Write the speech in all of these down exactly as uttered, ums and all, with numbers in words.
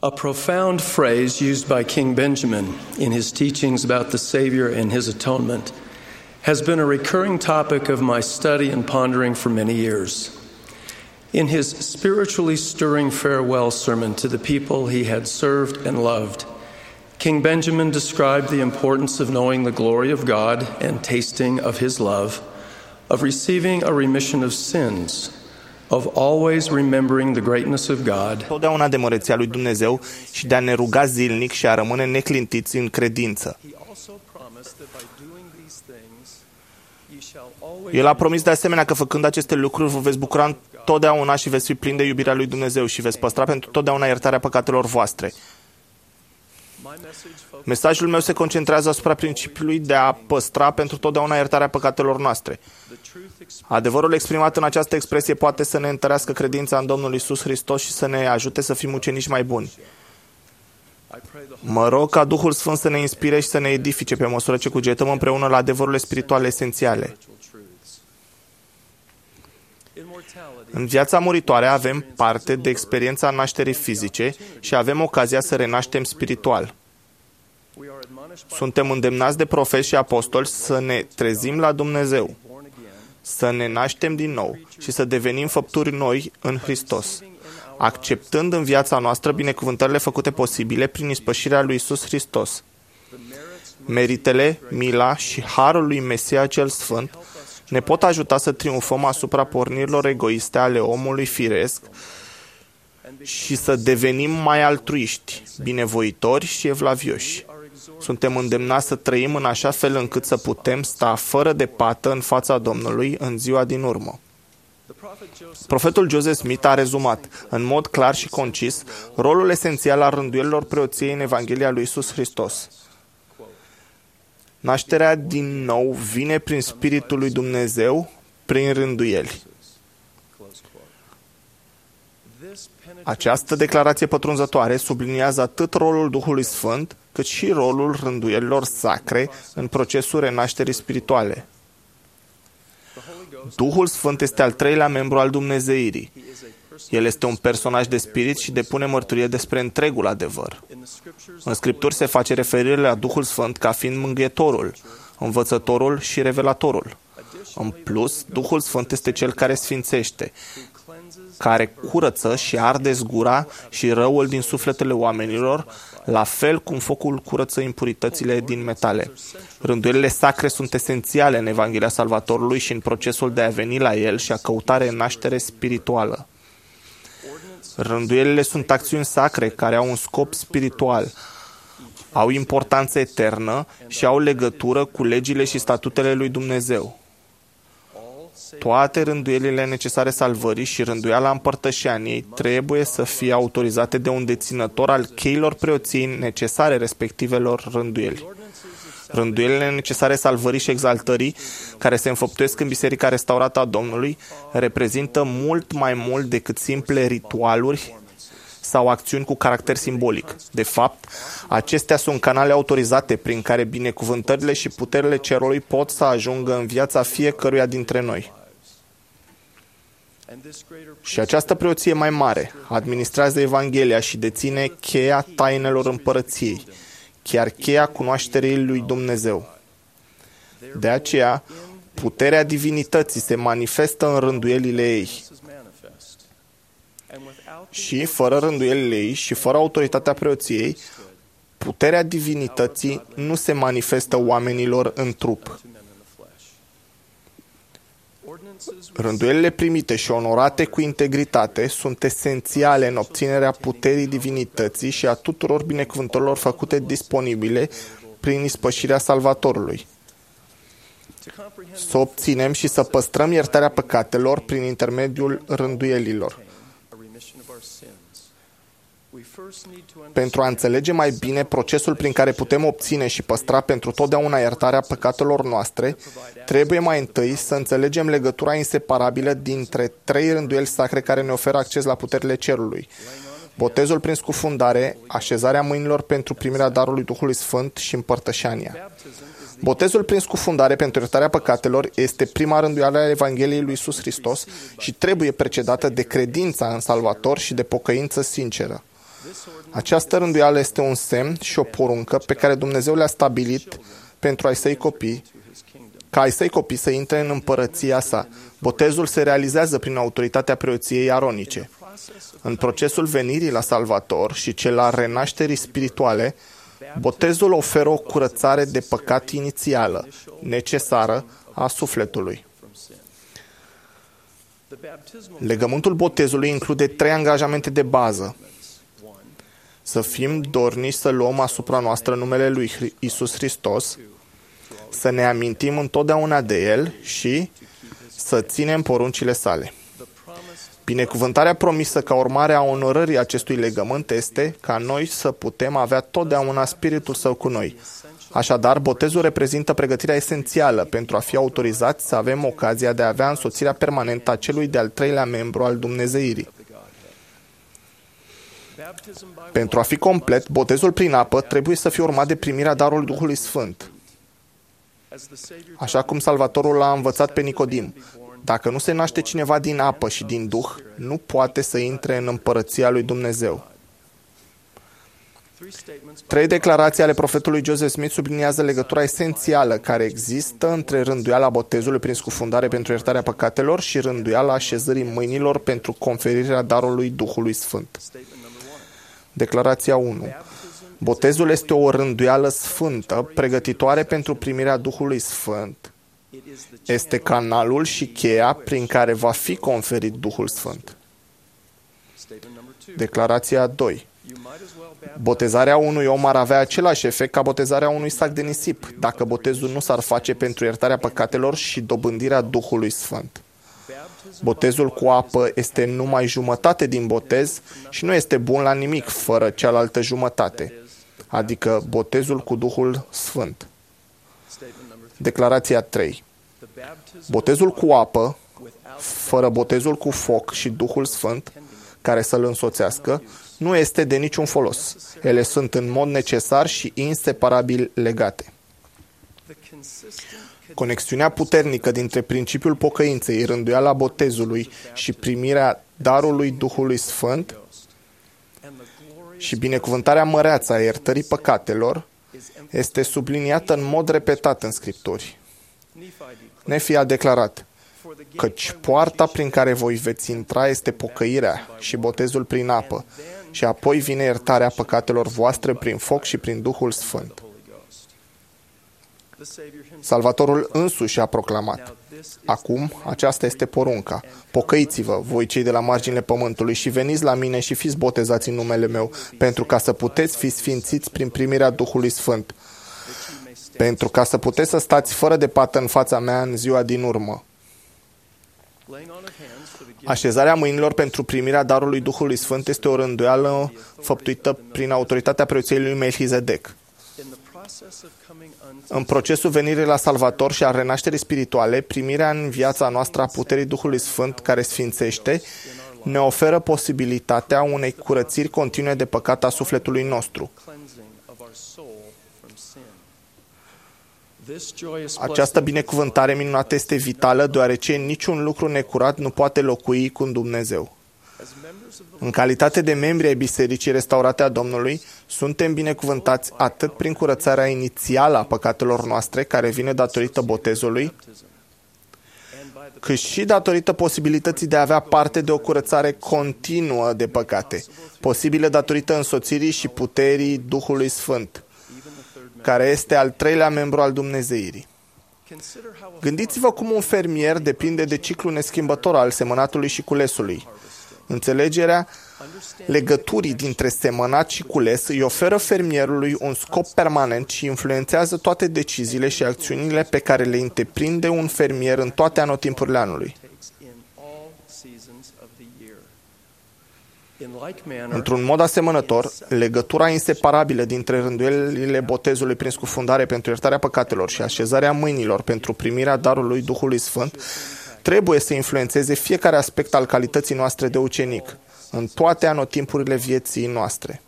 A profound phrase used by King Benjamin in his teachings about the Savior and his atonement has been a recurring topic of my study and pondering for many years. In his spiritually stirring farewell sermon to the people he had served and loved, King Benjamin described the importance of knowing the glory of God and tasting of his love, of receiving a remission of sins, of always remembering the greatness of God, totdeauna de măreția lui Dumnezeu și de a ne ruga zilnic și a rămâne neclintiți în credință. El a promis de asemenea că făcând aceste lucruri vă veți bucura totdeauna și veți fi plini de iubirea lui Dumnezeu și veți păstra pentru totdeauna iertarea păcatelor voastre. Mesajul meu se concentrează asupra principiului de a păstra pentru totdeauna iertarea păcatelor noastre. Adevărul exprimat în această expresie poate să ne întărească credința în Domnul Iisus Hristos și să ne ajute să fim ucenici mai buni. Mă rog ca Duhul Sfânt să ne inspire și să ne edifice pe măsură ce cugetăm împreună la adevărurile spirituale esențiale. În viața muritoare avem parte de experiența nașterii fizice și avem ocazia să renaștem spiritual. Suntem îndemnați de profeți și apostoli să ne trezim la Dumnezeu, să ne naștem din nou și să devenim făpturi noi în Hristos, acceptând în viața noastră binecuvântările făcute posibile prin ispășirea lui Iisus Hristos. Meritele, mila și harul lui Mesia cel Sfânt ne pot ajuta să triumfăm asupra pornirilor egoiste ale omului firesc și să devenim mai altruiști, binevoitori și evlavioși. Suntem îndemnați să trăim în așa fel încât să putem sta fără de pată în fața Domnului în ziua din urmă. Profetul Joseph Smith a rezumat, în mod clar și concis, rolul esențial al rânduielilor preoției în Evanghelia lui Iisus Hristos. Nașterea din nou vine prin Spiritul lui Dumnezeu, prin rânduieli. Această declarație pătrunzătoare subliniază atât rolul Duhului Sfânt, cât și rolul rânduielilor sacre în procesul renașterii spirituale. Duhul Sfânt este al treilea membru al dumnezeirii. El este un personaj de spirit și depune mărturie despre întregul adevăr. În Scripturi se face referire la Duhul Sfânt ca fiind mângâietorul, învățătorul și revelatorul. În plus, Duhul Sfânt este cel care sfințește, care curăță și arde zgura și răul din sufletele oamenilor, la fel cum focul curăță impuritățile din metale. Rânduielile sacre sunt esențiale în Evanghelia Salvatorului și în procesul de a veni la El și a căuta renaștere spirituală. Rânduielile sunt acțiuni sacre care au un scop spiritual, au importanță eternă și au legătură cu legile și statutele lui Dumnezeu. Toate rânduielile necesare salvării și rânduiala împărtășaniei trebuie să fie autorizate de un deținător al cheilor preoției necesare respectivelor rânduieli. Rânduielile necesare salvării și exaltării, care se înfăptuiesc în Biserica Restaurată a Domnului, reprezintă mult mai mult decât simple ritualuri sau acțiuni cu caracter simbolic. De fapt, acestea sunt canale autorizate prin care binecuvântările și puterile cerului pot să ajungă în viața fiecăruia dintre noi. Și această preoție mai mare administrează Evanghelia și deține cheia tainelor împărăției, chiar cheia cunoașterii lui Dumnezeu. De aceea, puterea divinității se manifestă în rânduielile ei. Și, fără rânduielile ei și fără autoritatea preoției, puterea divinității nu se manifestă oamenilor în trup. Rânduielile primite și onorate cu integritate sunt esențiale în obținerea puterii divinității și a tuturor binecuvântărilor făcute disponibile prin ispășirea Salvatorului. Să obținem și să păstrăm iertarea păcatelor prin intermediul rânduielilor. Pentru a înțelege mai bine procesul prin care putem obține și păstra pentru totdeauna iertarea păcatelor noastre, trebuie mai întâi să înțelegem legătura inseparabilă dintre trei rânduieli sacre care ne oferă acces la puterile cerului: botezul prin scufundare, așezarea mâinilor pentru primirea darului Duhului Sfânt și împărtășania. Botezul prin scufundare pentru iertarea păcatelor este prima rânduială a Evangheliei lui Iisus Hristos și trebuie precedată de credința în Salvator și de pocăință sinceră. Această rânduială este un semn și o poruncă pe care Dumnezeu le-a stabilit pentru ai săi copii, ca ai săi copii să intre în împărăția sa. Botezul se realizează prin autoritatea preoției aronice. În procesul venirii la Salvator și cel al renașterii spirituale, botezul oferă o curățare de păcat inițială, necesară, a sufletului. Legământul botezului include trei angajamente de bază. Să fim dornici să luăm asupra noastră numele lui Iisus Hristos, să ne amintim întotdeauna de El și să ținem poruncile sale. Binecuvântarea promisă ca urmare a onorării acestui legământ este ca noi să putem avea totdeauna Spiritul Său cu noi. Așadar, botezul reprezintă pregătirea esențială pentru a fi autorizați să avem ocazia de a avea însoțirea permanentă a celui de-al treilea membru al Dumnezeirii. Pentru a fi complet, botezul prin apă trebuie să fie urmat de primirea darului Duhului Sfânt. Așa cum Salvatorul a învățat pe Nicodim, dacă nu se naște cineva din apă și din Duh, nu poate să intre în împărăția lui Dumnezeu. Trei declarații ale profetului Joseph Smith subliniază legătura esențială care există între rânduiala botezului prin scufundare pentru iertarea păcatelor și rânduiala așezării mâinilor pentru conferirea darului Duhului Sfânt. Declarația unu. Botezul este o rânduială sfântă, pregătitoare pentru primirea Duhului Sfânt. Este canalul și cheia prin care va fi conferit Duhul Sfânt. Declarația doi. Botezarea unui om ar avea același efect ca botezarea unui sac de nisip, dacă botezul nu s-ar face pentru iertarea păcatelor și dobândirea Duhului Sfânt. Botezul cu apă este numai jumătate din botez și nu este bun la nimic fără cealaltă jumătate, adică botezul cu Duhul Sfânt. Declarația trei. Botezul cu apă, fără botezul cu foc și Duhul Sfânt, care să-l însoțească, nu este de niciun folos. Ele sunt în mod necesar și inseparabil legate. Conexiunea puternică dintre principiul pocăinței, rânduiala botezului și primirea darului Duhului Sfânt și binecuvântarea măreață a iertării păcatelor este subliniată în mod repetat în Scripturi. Nefi a declarat, căci poarta prin care voi veți intra este pocăirea și botezul prin apă, și apoi vine iertarea păcatelor voastre prin foc și prin Duhul Sfânt. Salvatorul însuși a proclamat, acum aceasta este porunca, pocăiți-vă, voi cei de la marginile pământului, și veniți la mine și fiți botezați în numele meu, pentru ca să puteți fi sfințiți prin primirea Duhului Sfânt, pentru ca să puteți să stați fără de pată în fața mea în ziua din urmă. Așezarea mâinilor pentru primirea darului Duhului Sfânt este o rânduială făptuită prin autoritatea preoției lui Melchizedec. În procesul venirii la Salvator și a renașterii spirituale, primirea în viața noastră a puterii Duhului Sfânt care sfințește ne oferă posibilitatea unei curățiri continue de păcat a sufletului nostru. Această binecuvântare minunată este vitală, deoarece niciun lucru necurat nu poate locui cu Dumnezeu. În calitate de membri ai Bisericii Restaurate a Domnului, suntem binecuvântați atât prin curățarea inițială a păcatelor noastre, care vine datorită botezului, cât și datorită posibilității de a avea parte de o curățare continuă de păcate, posibilă datorită însoțirii și puterii Duhului Sfânt, care este al treilea membru al Dumnezeirii. Gândiți-vă cum un fermier depinde de ciclul neschimbător al semănatului și culesului. Înțelegerea legăturii dintre semănat și cules îi oferă fermierului un scop permanent și influențează toate deciziile și acțiunile pe care le întreprinde un fermier în toate anotimpurile anului. Într-un mod asemănător, legătura inseparabilă dintre rânduielile botezului prin scufundare pentru iertarea păcatelor și așezarea mâinilor pentru primirea darului Duhului Sfânt trebuie să influențeze fiecare aspect al calității noastre de ucenic, în toate anotimpurile vieții noastre.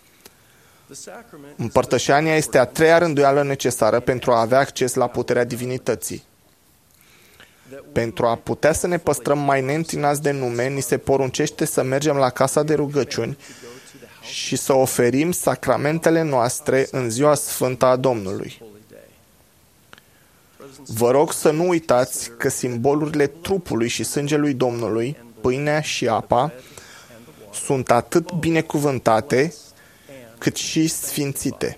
Împărtășania este a treia rânduială necesară pentru a avea acces la puterea divinității. Pentru a putea să ne păstrăm mai neîntinați de nume, ni se poruncește să mergem la casa de rugăciuni și să oferim sacramentele noastre în ziua sfântă a Domnului. Vă rog să nu uitați că simbolurile trupului și sângelui Domnului, pâinea și apa, sunt atât binecuvântate cât și sfințite.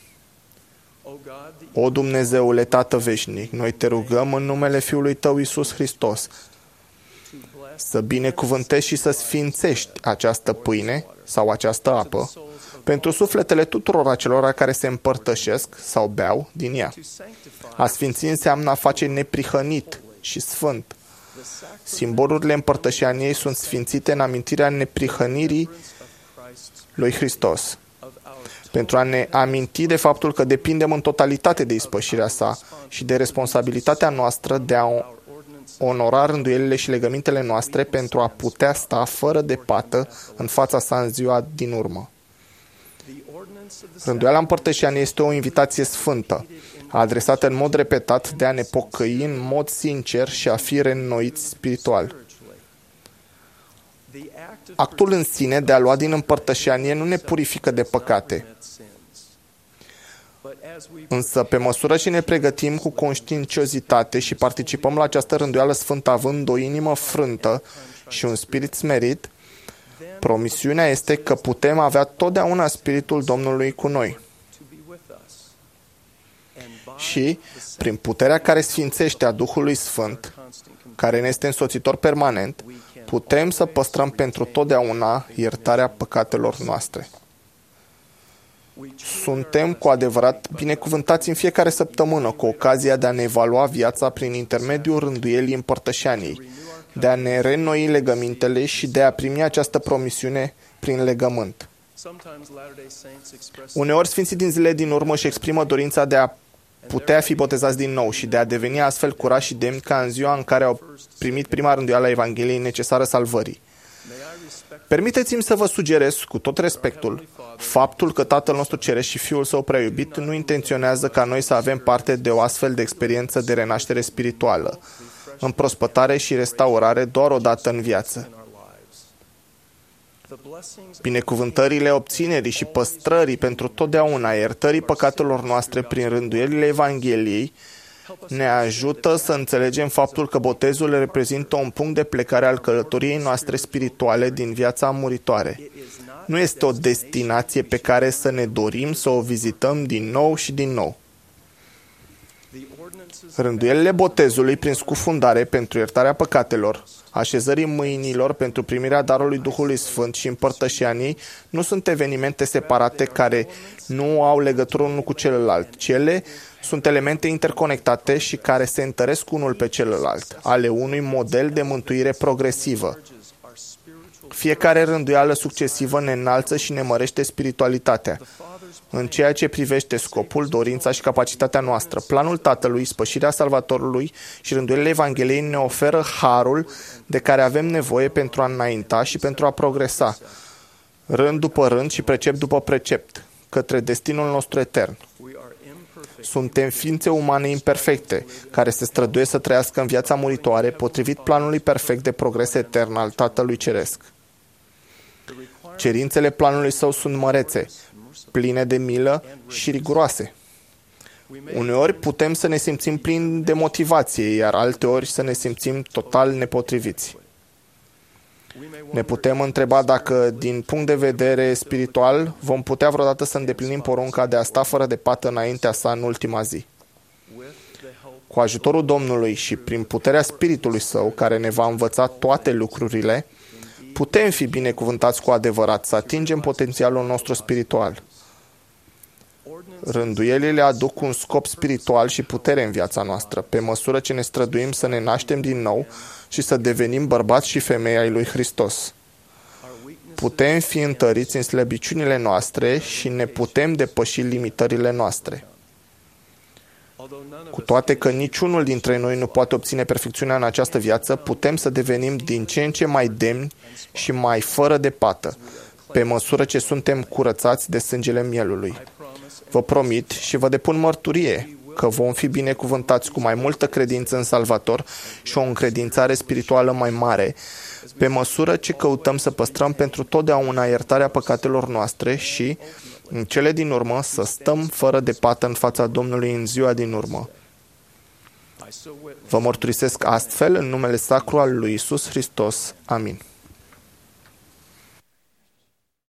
O Dumnezeule Tată veșnic, noi te rugăm în numele Fiului Tău Iisus Hristos să binecuvântezi și să sfințești această pâine sau această apă pentru sufletele tuturor acelora care se împărtășesc sau beau din ea. A sfinți înseamnă a face neprihănit și sfânt. Simbolurile împărtășaniei sunt sfințite în amintirea neprihănirii lui Hristos, pentru a ne aminti de faptul că depindem în totalitate de ispășirea sa și de responsabilitatea noastră de a onora rânduielile și legămintele noastre pentru a putea sta fără de pată în fața sa în ziua din urmă. Rânduiala împărtășaniei este o invitație sfântă, adresată în mod repetat de a ne pocăi în mod sincer și a fi reînnoiți spiritual. Actul în sine de a lua din împărtășanie nu ne purifică de păcate. Însă, pe măsură ce ne pregătim cu conștiinciozitate și participăm la această rânduială sfântă având o inimă frântă și un spirit smerit, promisiunea este că putem avea totdeauna Spiritul Domnului cu noi. Și, prin puterea care sfințește a Duhului Sfânt, care ne este însoțitor permanent, putem să păstrăm pentru totdeauna iertarea păcatelor noastre. Suntem cu adevărat binecuvântați în fiecare săptămână cu ocazia de a ne evalua viața prin intermediul rânduielii împărtășaniei, de a ne reînnoi legămintele și de a primi această promisiune prin legământ. Uneori, sfinții din zilele din urmă își exprimă dorința de a putea fi botezați din nou și de a deveni astfel curați și demni ca în ziua în care au primit prima rânduială a Evangheliei necesară salvării. Permiteți-mi să vă sugerez, cu tot respectul, faptul că Tatăl nostru Ceresc și Fiul Său prea iubit nu intenționează ca noi să avem parte de o astfel de experiență de renaștere spirituală, împrospătare și restaurare doar o dată în viață. Binecuvântările obținerii și păstrării pentru totdeauna iertării păcatelor noastre prin rânduielile Evangheliei ne ajută să înțelegem faptul că botezul reprezintă un punct de plecare al călătoriei noastre spirituale din viața muritoare. Nu este o destinație pe care să ne dorim să o vizităm din nou și din nou. Rânduielile botezului prin scufundare pentru iertarea păcatelor, așezării mâinilor pentru primirea darului Duhului Sfânt și împărtășanii nu sunt evenimente separate care nu au legătură unul cu celălalt. Cele sunt elemente interconectate și care se întăresc unul pe celălalt, ale unui model de mântuire progresivă. Fiecare rânduială succesivă ne înalță și ne mărește spiritualitatea. În ceea ce privește scopul, dorința și capacitatea noastră, planul Tatălui, spășirea Salvatorului și rânduielile Evangheliei ne oferă harul de care avem nevoie pentru a înainta și pentru a progresa, rând după rând și precept după precept, către destinul nostru etern. Suntem ființe umane imperfecte, care se străduie să trăiască în viața muritoare potrivit planului perfect de progres etern al Tatălui Ceresc. Cerințele planului său sunt mărețe, pline de milă și riguroase. Uneori putem să ne simțim plini de motivație, iar alteori să ne simțim total nepotriviți. Ne putem întreba dacă, din punct de vedere spiritual, vom putea vreodată să îndeplinim porunca de a sta fără de pată înaintea sa în ultima zi. Cu ajutorul Domnului și prin puterea Spiritului Său, care ne va învăța toate lucrurile, putem fi binecuvântați cu adevărat, să atingem potențialul nostru spiritual. Rânduielile aduc un scop spiritual și putere în viața noastră, pe măsură ce ne străduim să ne naștem din nou și să devenim bărbați și femei ai lui Hristos. Putem fi întăriți în slăbiciunile noastre și ne putem depăși limitările noastre. Cu toate că niciunul dintre noi nu poate obține perfecțiunea în această viață, putem să devenim din ce în ce mai demni și mai fără de pată, pe măsură ce suntem curățați de sângele mielului. Vă promit și vă depun mărturie că vom fi binecuvântați cu mai multă credință în Salvator și o încredințare spirituală mai mare, pe măsură ce căutăm să păstrăm pentru totdeauna iertarea păcatelor noastre și, în cele din urmă, să stăm fără de pată în fața Domnului în ziua din urmă. Vă mărturisesc astfel în numele sacru al lui Iisus Hristos. Amin.